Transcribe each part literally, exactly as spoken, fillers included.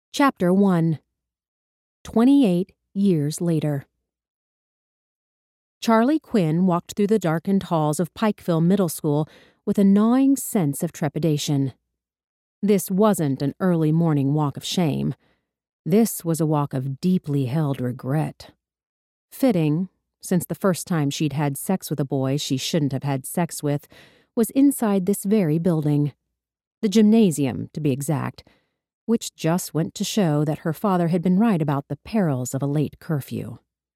Chapter one. Twenty-eight years later. Charlie Quinn walked through the darkened halls of Pikeville Middle School with a gnawing sense of trepidation. This wasn't an early morning walk of shame. This was a walk of deeply held regret. Fitting, since the first time she'd had sex with a boy she shouldn't have had sex with was inside this very building. The gymnasium, to be exact, which just went to show that her father had been right about the perils of a late curfew.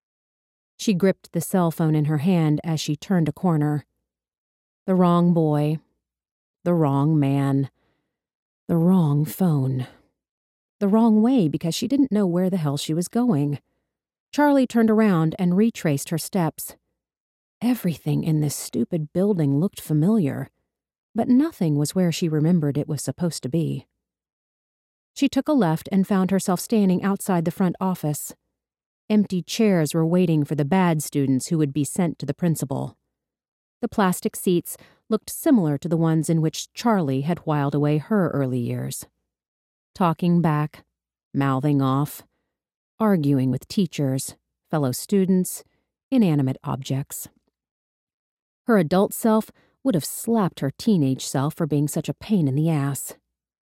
She gripped the cell phone in her hand as she turned a corner. The wrong boy. The wrong man. The wrong phone. The wrong way because she didn't know where the hell she was going. Charlie turned around and retraced her steps. Everything in this stupid building looked familiar, but nothing was where she remembered it was supposed to be. She took a left and found herself standing outside the front office. Empty chairs were waiting for the bad students who would be sent to the principal. The plastic seats looked similar to the ones in which Charlie had whiled away her early years. Talking back, mouthing off, arguing with teachers, fellow students, inanimate objects. Her adult self would have slapped her teenage self for being such a pain in the ass.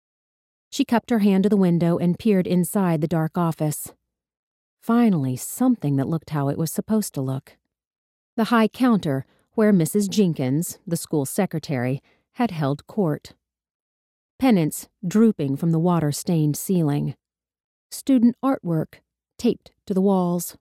She cupped her hand to the window and peered inside the dark office. Finally, something that looked how it was supposed to look. The high counter where Missus Jenkins, the school secretary, had held court. Pennants drooping from the water-stained ceiling. Student artwork taped to the walls.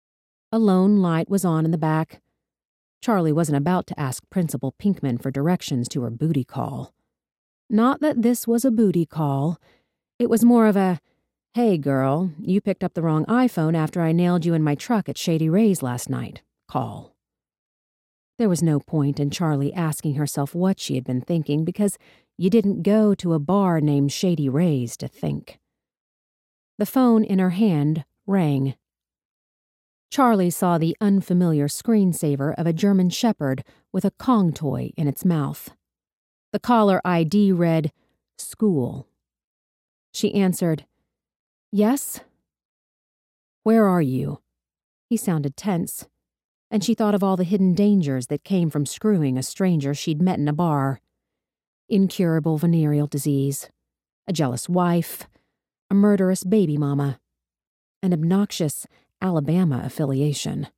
A lone light was on in the back. Charlie wasn't about to ask Principal Pinkman for directions to her booty call. Not that this was a booty call. It was more of a, "Hey girl, you picked up the wrong iPhone after I nailed you in my truck at Shady Rays last night" call. There was no point in Charlie asking herself what she had been thinking because you didn't go to a bar named Shady Rays to think. The phone in her hand rang. Charlie saw the unfamiliar screensaver of a German Shepherd with a Kong toy in its mouth. The caller I D read, "School." She answered, "Yes?" "Where are you?" He sounded tense, and she thought of all the hidden dangers that came from screwing a stranger she'd met in a bar. Incurable venereal disease, a jealous wife, a murderous baby mama, an obnoxious Alabama affiliation.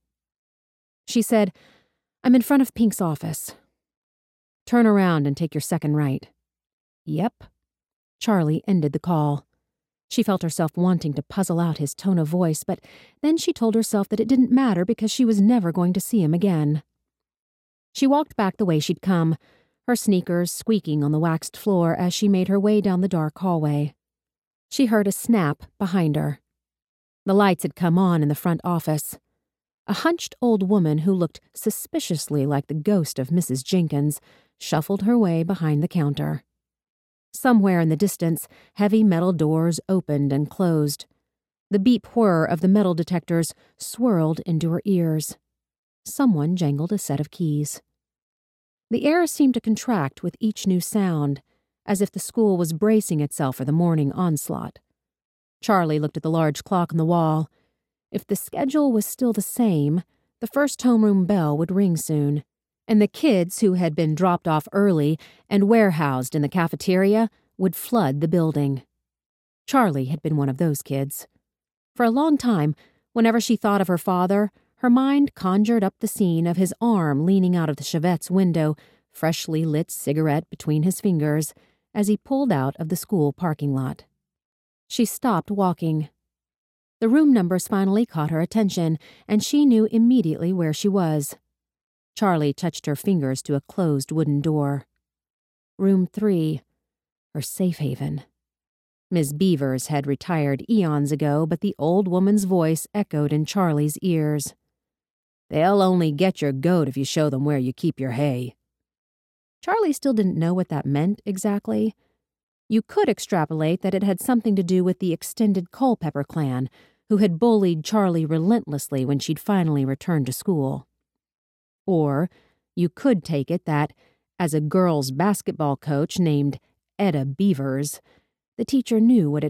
She said, "I'm in front of Pink's office." "Turn around and take your second right." "Yep." Charlie ended the call. She felt herself wanting to puzzle out his tone of voice, but then she told herself that it didn't matter because she was never going to see him again. She walked back the way she'd come, her sneakers squeaking on the waxed floor as she made her way down the dark hallway. She heard a snap behind her. The lights had come on in the front office. A hunched old woman who looked suspiciously like the ghost of Missus Jenkins shuffled her way behind the counter. Somewhere in the distance, heavy metal doors opened and closed. The beep whir of the metal detectors swirled into her ears. Someone jangled a set of keys. The air seemed to contract with each new sound, as if the school was bracing itself for the morning onslaught. Charlie looked at the large clock on the wall. If the schedule was still the same, the first homeroom bell would ring soon, and the kids who had been dropped off early and warehoused in the cafeteria would flood the building. Charlie had been one of those kids. For a long time, whenever she thought of her father, her mind conjured up the scene of his arm leaning out of the Chevette's window, freshly lit cigarette between his fingers, as he pulled out of the school parking lot. She stopped walking. The room numbers finally caught her attention, and she knew immediately where she was. Charlie touched her fingers to a closed wooden door. Room three, her safe haven. Miss Beavers had retired eons ago, but the old woman's voice echoed in Charlie's ears. "They'll only get your goat if you show them where you keep your hay." Charlie still didn't know what that meant exactly. You could extrapolate that it had something to do with the extended Culpepper clan, who had bullied Charlie relentlessly when she'd finally returned to school. Or you could take it that, as a girls' basketball coach named Etta Beavers, the teacher knew what it